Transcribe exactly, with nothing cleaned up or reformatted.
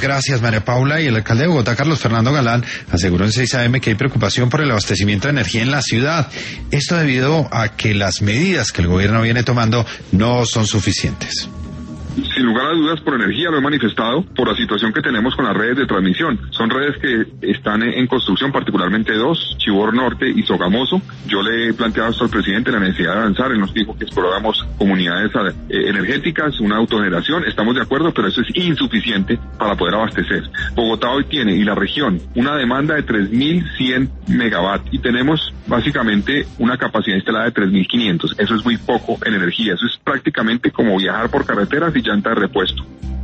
gracias, María Paula. Y el alcalde de Bogotá, Carlos Fernando Galán, aseguró en seis A M que hay preocupación por el abastecimiento de energía en la ciudad. Esto debido a que las medidas que el gobierno viene tomando no son suficientes. Sin lugar a dudas, por energía lo he manifestado, por la situación que tenemos con las redes de transmisión. Son redes que están en construcción, particularmente dos, Chivor Norte y Sogamoso. Yo le he planteado esto al presidente, la necesidad de avanzar. Él nos dijo que exploráramos comunidades eh, energéticas, una autogeneración. Estamos de acuerdo, pero eso es insuficiente para poder abastecer. Bogotá hoy tiene, y la región, una demanda de tres mil cien megawatts y tenemos básicamente una capacidad instalada de tres mil quinientos. Eso es muy poco en energía. Eso es prácticamente como viajar por carreteras y llanta de repuesto.